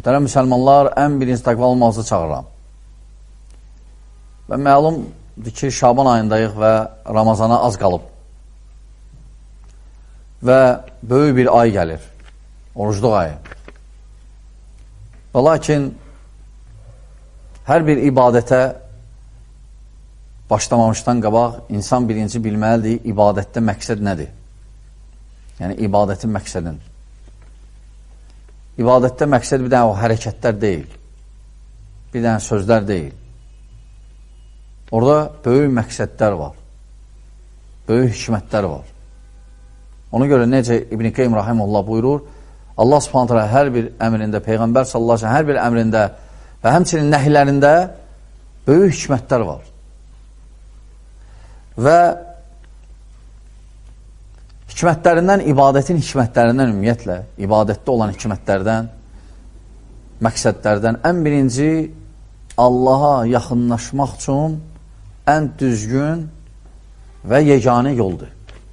Mühtərəm müsəlmanlar, ən birinci təqva olmazı çağıram. Və məlumdur ki, Şaban ayındayıq və Ramazana az qalıb. Və böyük bir ay gəlir, orucluq ayı. Və lakin, hər bir ibadətə başlamamışdan qabaq, insan birinci bilməlidir, ibadətdə məqsəd nədir? Yəni, ibadətin məqsədin. İbadətdə məqsəd bir dənə o hərəkətlər deyil, bir dənə sözlər deyil. Orada böyük məqsədlər var, böyük hikmətlər var. Ona görə necə İbn-i Qeym Rahimullah buyurur, Allah Subhanahu taala hər bir əmrində, Peyğəmbər sallallahu əleyhi və səlləm hər bir əmrində və həmçinin nəhyilərində böyük hikmətlər var. Və hikmətlərindən, ibadətin hikmətlərindən ümumiyyətlə, ibadətdə olan hikmətlərdən, məqsədlərdən ən birinci Allaha yaxınlaşmaq üçün ən düzgün və yeganə yoldur.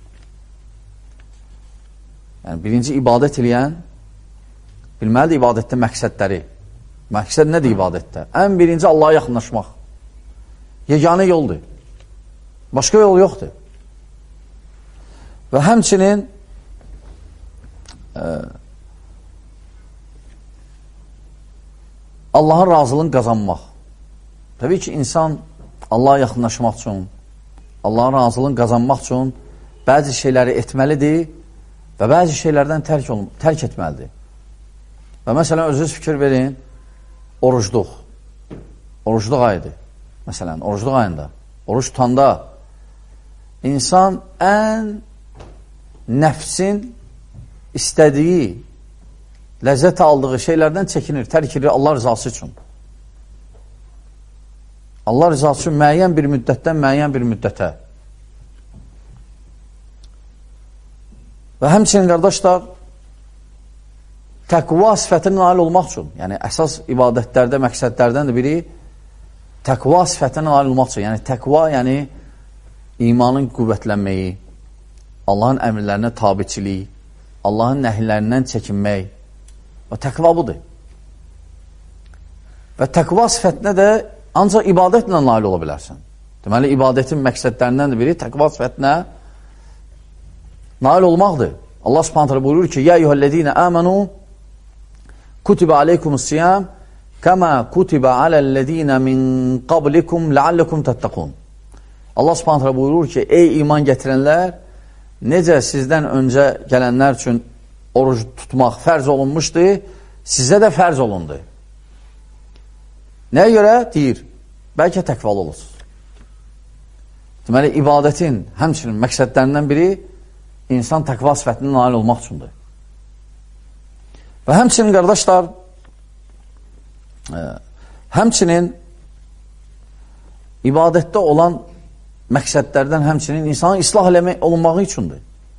Yəni, birinci ibadət eləyən bilməlidir ibadətdə məqsədləri. Məqsəd nədir ibadətdə? Ən birinci Allaha yaxınlaşmaq. Yeganə yoldur. Başqa yol yoxdur. Və həmçinin Allahın razılığını qazanmaq. Təbii ki, insan Allaha yaxınlaşmaq üçün, Allahın razılığını qazanmaq üçün bəzi şeyləri etməlidir və bəzi şeylərdən tərk etməlidir. Və məsələn, özünüz fikir verin, orucluq. Orucluq ayıdır. Məsələn, orucluq ayında, oruc tutanda insan ən nəfsin istədiyi, ləzzət aldığı şeylərdən çəkinir, tərk edir Allah rızası üçün. Allah rızası üçün müəyyən bir müddətdən müəyyən bir müddətə. Və həmçinin, qardaşlar, təqva sifətinə nail olmaq üçün, yəni əsas ibadətlərdə, məqsədlərdən də biri təqva sifətinə nail olmaq üçün. Yəni təqva, yəni imanın qüvvətlənməyi, Allahın əmrlərinə tabiçilik, Allahın nəhillərindən çəkinmək. O təqva budur. Və təqva sifətinə də ancaq ibadətlə nail ola bilərsən. Deməli, ibadətin məqsədlərindən də biri təqva sifətinə nail olmaqdır. Allah Subhanahu taala buyurur ki: "Ya eyyuhellezine amenu kutiba aleykumus-siyam kama kutiba alellezine min qablikum la'allakum tattaqun." Allah Subhanahu taala buyurur ki: "Ey iman gətirənlər, necə sizdən öncə gələnlər üçün oruc tutmaq fərz olunmuşdu, sizə də fərz olundu." Nəyə görə? Deyir, bəlkə təqvalı olursunuz. Deməli, ibadətin həmçinin məqsədlərindən biri insan təqva sifətinə nail olmaq üçündür. Və həmçinin, qardaşlar, həmçinin ibadətdə olan məqsədlərdən həmçinin insanın islah olunmağı üçündür.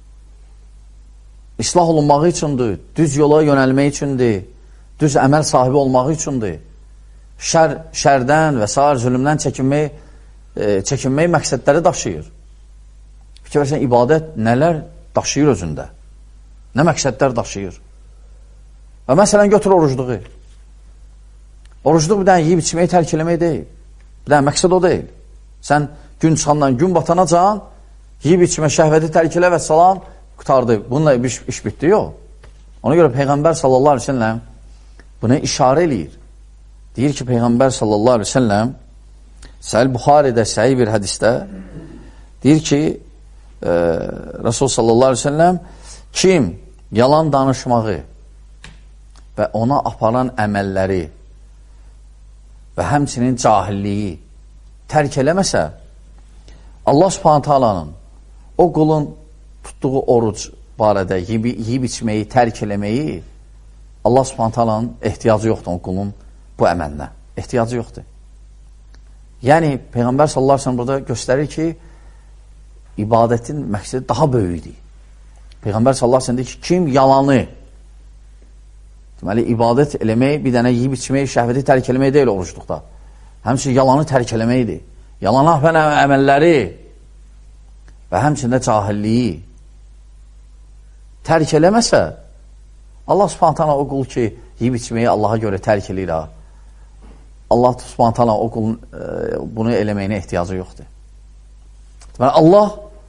İslah olunmağı üçündür, düz yola yönəlmək üçündür, düz əməl sahibi olmağı üçündür. Şərdən və sair zülümdən çəkinmək məqsədləri daşıyır. Fikir versən, ibadət nələr daşıyır özündə? Nə məqsədlər daşıyır? Və məsələn, götür orucluğu. Orucluq bir dənə yiyib içməyi tərk eləmək deyil. Bir dənə məqsəd o deyil. Sən gün çıxandan gün batanacan, yiyib içmə, şəhvəti tərk elə və salam, qutardı. Bununla iş bitdi, yox. Ona görə Peyğəmbər sallallahu aleyhi ve selləm buna işarə eləyir. Deyir ki, Peyğəmbər sallallahu aleyhi ve selləm Səhih Buxaridə, səhih bir hədisdə deyir ki, Rasul sallallahu aleyhi ve selləm kim yalan danışmağı və ona aparan əməlləri və həmçinin cahilliyi tərk eləməsə, Allah Subhanahu taalanın o qulun tutduğu oruc barədə yiyib içməyi, tərk eləməyi Allah Subhanahu taalanın ehtiyacı yoxdur o qulun bu əməlinə. Ehtiyacı yoxdur. Yəni, Peyğəmbər sallallahu aleyhi ve sellem burada göstərir ki, ibadətin məqsədi daha böyükdir. Peyğəmbər sallallahu aleyhi ve sellem deyir ki, kim yalanı, deməli, ibadət eləmək, bir dənə yiyib içmək, şəhvəti tərk eləmək deyil orucluqda. Həmçinin yalanı tərk eləməkdir. Yalana və əməlləri və həmçində cahilliyi tərk eləməsə, Allah Subhanahu taala o qul ki, yiyib içməyi Allaha görə tərk edir. Allah Subhanahu taala o qulun bunu eləməyinə ehtiyacı yoxdur. Deməli, Allah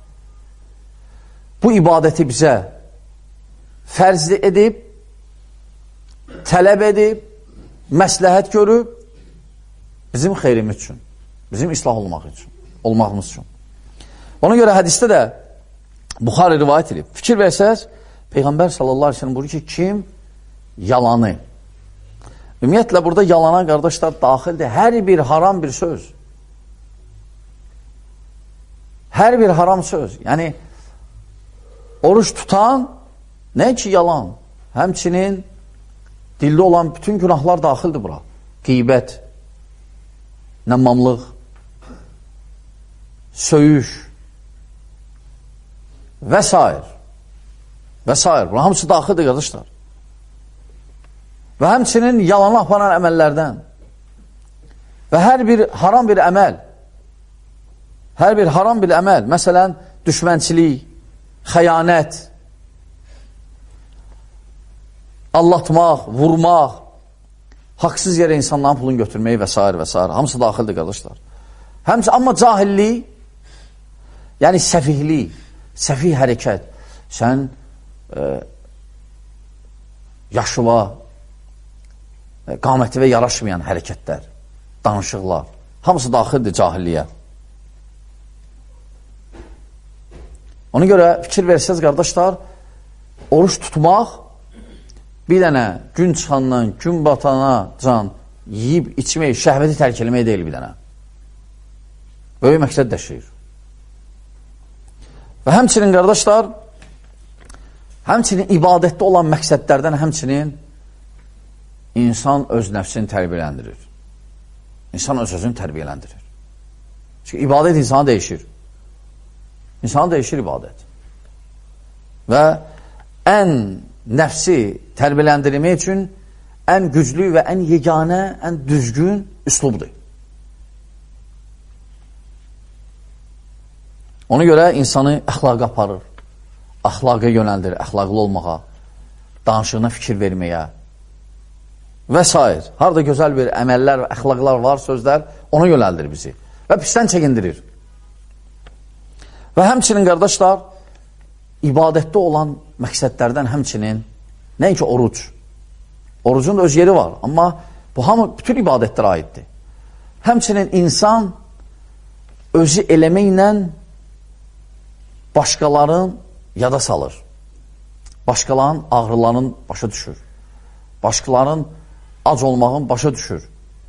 bu ibadəti bizə fərz edib, tələb edib, məsləhət görüb, bizim xeyrimiz üçün, bizim islah olmağımız üçün. Ona görə hədisdə də Buxari rivayət edib. Fikir versəz, Peyğəmbər sallallahu aleyhi ve sellem buyurur ki, kim yalanı, ümumiyyətlə burada yalana qardaşlar daxildir, hər bir haram bir söz. Hər bir haram söz. Yəni, oruç tutan, nə ki yalan, həmçinin dildə olan bütün günahlar daxildir bura. Qeybət, nəmmamlıq, söyüş və s. və s. Buna hamısı daxildir qardaşlar. Və həmçinin yalanı aparan əməllərdən və hər bir haram bir əməl, məsələn, düşmənçilik, xəyanət, allatmaq, vurmaq, haqsız yerə insanların pulunu götürməyi və s. və s. Hamısı daxildir qardaşlar. Amma cahillik, yəni səfihlik, səfih hərəkət, sən yaşıva, qamətivə yaraşmayan hərəkətlər, danışıqlar, hamısı daxildir cahilliyə. Ona görə fikir versəz, qardaşlar, oruç tutmaq, bir dənə gün çıxandan, gün batana can yiyib, içmək, şəhvəti tərk eləmək deyil bir dənə. Böyük məqsəd daşıyır. Və həmçinin, qardaşlar, həmçinin ibadətdə olan məqsədlərdən həmçinin insan öz nəfsini tərbiyələndirir. İnsan öz özünü tərbiyələndirir. Çünki ibadət insanı dəyişir. İnsanı dəyişir ibadət. Və ən nəfsi tərbiyələndirmək üçün ən güclü və ən yeganə, ən düzgün üslubdur. Ona görə insanı əxlaqa aparır, əxlaqa yönəldir, əxlaqlı olmağa, danışığına fikir verməyə və s. Harada gözəl bir əməllər, əxlaqlar var, sözlər, ona yönəldir bizi və pisdən çəkindirir. Və həmçinin, qardaşlar, ibadətdə olan məqsədlərdən həmçinin, nəinki oruc. Orucun da öz yeri var, amma bu hamı bütün ibadətlərə aiddir. Həmçinin insan özü eləməklə başqaların yada salır. Başqaların ağrılarının başa düşür. Başqaların ac olmağın başa düşür.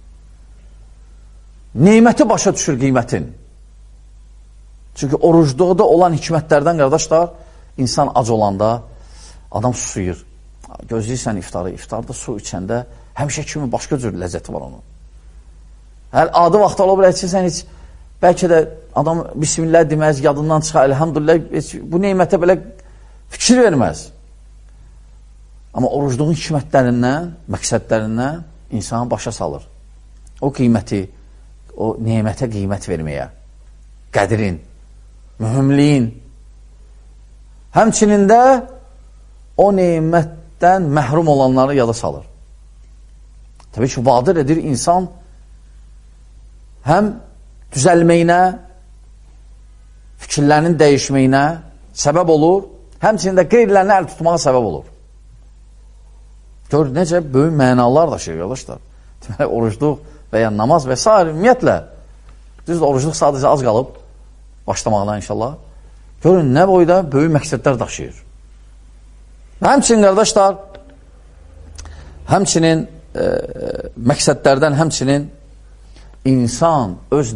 Neyməti başa düşür qiymətin. Çünki orucluqda olan hikmətlərdən, qardaşlar, insan ac olanda adam susuyur. Gözləyirsən iftarı, iftarda su içəndə həmişə kimi başqa cür ləzzəti var onun. Hər adi vaxtda ola bilər ki, sən heç bəlkə də adam bismillah deməz, yadından çıxar, elhamdülillah, bu neymətə belə fikir verməz. Amma orucluğun hikmətlərindən, məqsədlərindən insanı başa salır. O qiyməti, o neymətə qiymət verməyə, qədrin, mühümliyin, həmçinin də o neymətdən məhrum olanları yada salır. Təbii ki, vadir edir insan həm düzəlməyinə, fikirlərinin dəyişməyinə səbəb olur, həmçinin də qeyrilərini əl tutmağa səbəb olur. Gör, necə böyük mənalar daşıyır, qardaşlar. Deməli, orucluq və ya namaz və s. ümumiyyətlə, düzdür, orucluq sadəcə az qalıb, başlamaqdan inşallah. Görün, nə boyda böyük məqsədlər daşıyır. Və həmçinin, qardaşlar, həmçinin məqsədlərdən həmçinin insan öz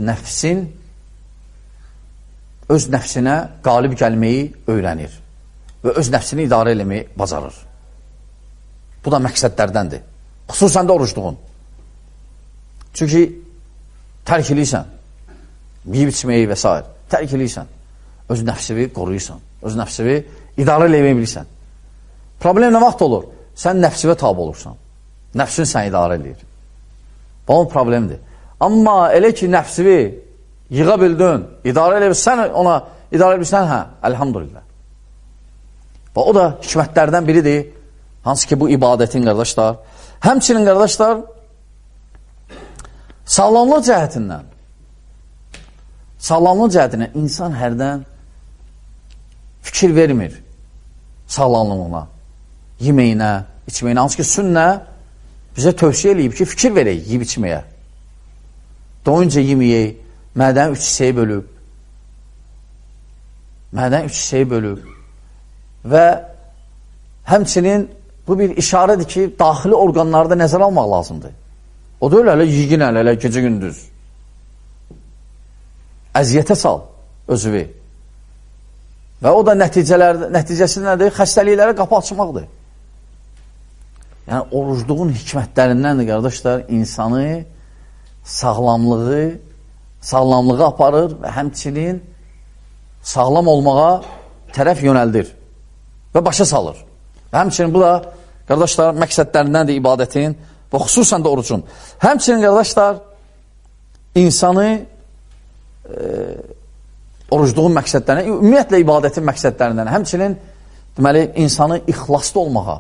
nəfsinə qalib gəlməyi öyrənir və öz nəfsini idarə eləməyi bacarır. Bu da məqsədlərdəndir. Xüsusən də orucluğun. Çünki tərk eləyirsən, yiyib içməyi və s. tərk eləyirsən, öz nəfsini qoruyursan, öz nəfsini idarə eləməyi bilirsən. Problem nə vaxt olur? Sən nəfsivə tabi olursan. Nəfsin sən idarə eləyir. Bu onun problemdir. Amma elə ki, nəfsini yığa bildin, idarə eləsən, ona idarə eləsən, hə, əlhamdülillah. O da hikmətlərdən biridir. Hansı ki, bu ibadətin, qardaşlar, Həmçinin, qardaşlar, sağlamlıq cəhətindən insan hərdən fikir vermir sağlamlığına, yeməyinə, içməyinə. Hansı ki, sünnə bizə tövsiyə eləyib ki, fikir verək, yiyib içməyə. Doyunca yeməyək, mədəni 3 hissəyə bölüb. Və həmçinin bu bir işarədir ki, daxili orqanlarda nəzər almaq lazımdır. O da öyle, yiyin elə, gecə gündüz. Əziyyətə sal özüvi. Və o da nəticəsi nədir? Xəstəliklərə qapı açmaqdır. Yəni, orucluğun hikmətlərindəndir, qardaşlar, insanı sağlamlığı aparır və həmçinin sağlam olmağa tərəf yönəldir və başa salır. Və həmçinin bu da, qardaşlar, məqsədlərindəndir ibadətin və xüsusən də orucun. Həmçinin, qardaşlar, insanı orucluğun məqsədlərindən, ümumiyyətlə ibadətin məqsədlərindən, həmçinin deməli, insanı ixlaslı olmağa,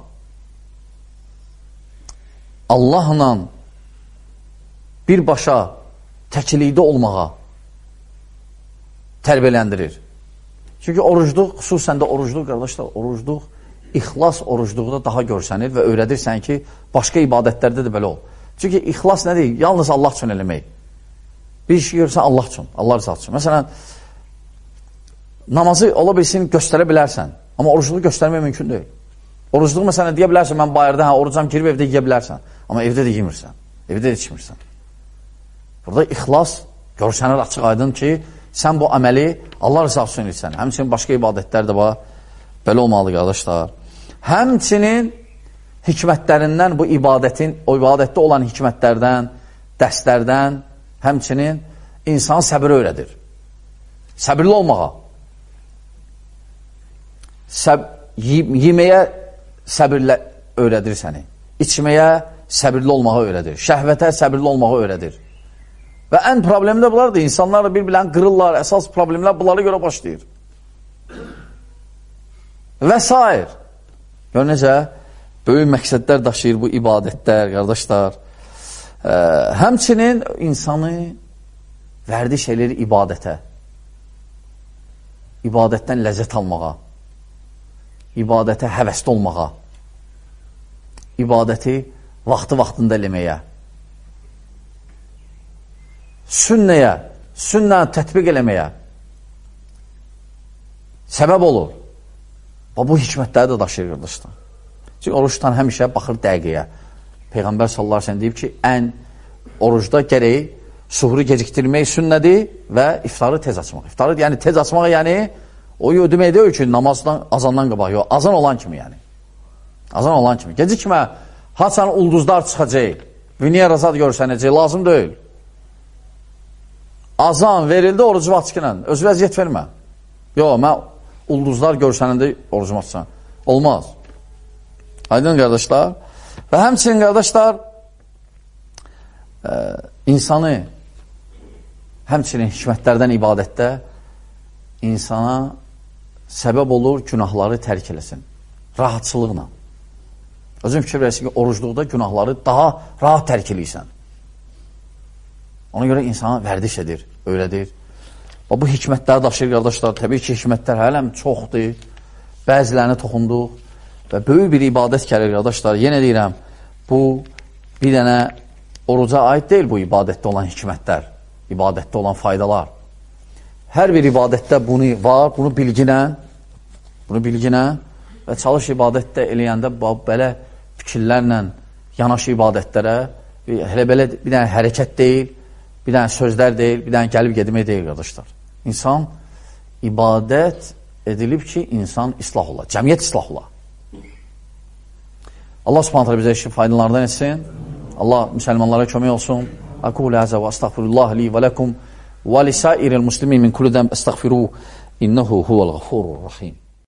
Allahla birbaşa təklikdə olmağa tərbiyələndirir. Çünki orucluq, xüsusən də orucluq, qardaşlar, orucluq, ixlas orucluqda daha görsənir və öyrədirsən ki, başqa ibadətlərdə də belə ol. Çünki ixlas nədir? Yalnız Allah üçün eləmək. Bir işi görürsən Allah üçün, Allah rızası üçün. Məsələn, namazı ola bilsin göstərə bilərsən, amma orucluğu göstərmək mümkün deyil. Orucluğu məsələn deyə bilərsən, mən bayırda orucam girib evdə yeyə bilərsən, amma evdə də yemirsən, evdə də içmirsən. Burada ixlas görsənir açıq aydın ki, sən bu əməli Allah rızası üçün etsən. Həmçinin başqa ibadətlər də var, belə olmalı qardaşlar. Həmçinin hikmətlərindən bu ibadətin, o ibadətdə olan hikmətlərdən, dərslərdən, həmçinin insan səbir öyrədir. Səbirli olmağa. Yeməyə səbirlə öyrədir səni. İçməyə səbirli olmağı öyrədir. Şəhvətə səbirli olmağı öyrədir. Və ən problemi də bunlardır. İnsanlar bir-birlərini qırırlar. Əsas problemlər bunlara görə başlayır. Və s. Gör necə böyük məqsədlər daşıyır bu ibadətlər, qardaşlar. Həmçinin insanı vərdiş eləyir ibadətə. İbadətdən ləzzət almağa. İbadətə həvəsli olmağa. İbadəti vaxtında eləməyə. Sünnə tətbiq eləməyə səbəb olur. Və bu hikmətləri də daşıyır, qardaşlar. Çünki oruçdan həmişə baxır dəqiqəyə. Peyğəmbər sallallahu əleyhi və səlləm deyib ki, ən orucda gərək suhuru gecikdirmək sünnədir və iftarı tez açmaq. İftarı yəni tez açmaq, yəni o demək deyil ki, namazdan, azandan qabaq, yox, azan olan kimi yəni. Azan olan kimi. Gecikmə, haçan ulduzlar çıxacaq, Venera zad görsənəcək, lazım deyil. Azan verildi, orucu açıqla, öz vəziyyət vermə. Yox, mən ulduzlar görsənəndə orucumu açsan. Olmaz. Aydın qardaşlar. Və həmçinin qardaşlar, insanı, həmçinin hikmətlərdən ibadətdə insana səbəb olur, günahları tərk eləsin. Rahatçılıqla. Özün fikir verəsin ki, orucluqda günahları daha rahat tərk eləyirsən. Ona görə insana vərdiş edir, öyrədir. Və bu hikmətləri daşıyır, qardaşlar. Təbii ki, hikmətlər hələm çoxdur. Bəzilərini toxunduq və böyük bir ibadət gəlir, qardaşlar. Yenə deyirəm, bu bir dənə oruca aid deyil bu ibadətdə olan hikmətlər, ibadətdə olan faydalar. Hər bir ibadətdə bunu var, bunu bilginə və çalış ibadətdə eləyəndə belə fikirlərlə yanaşı ibadətlərə, hələ belə bir dənə hərəkət deyil, bir dənə sözlər deyil, bir dənə gəlib gedmək deyil, qardaşlar. İnsan ibadət edilib ki, insan islah ola, cəmiyyət islah ola. Allah subhanətlə bizə işin faydalarından etsin. Allah müsəlmanlara kömək olsun. Aqulu həzə və əstəğfirullah li və ləkum və lisairil muslimin min kulli zəm əstəğfiruhu innehu huvəl ğafurur rahim.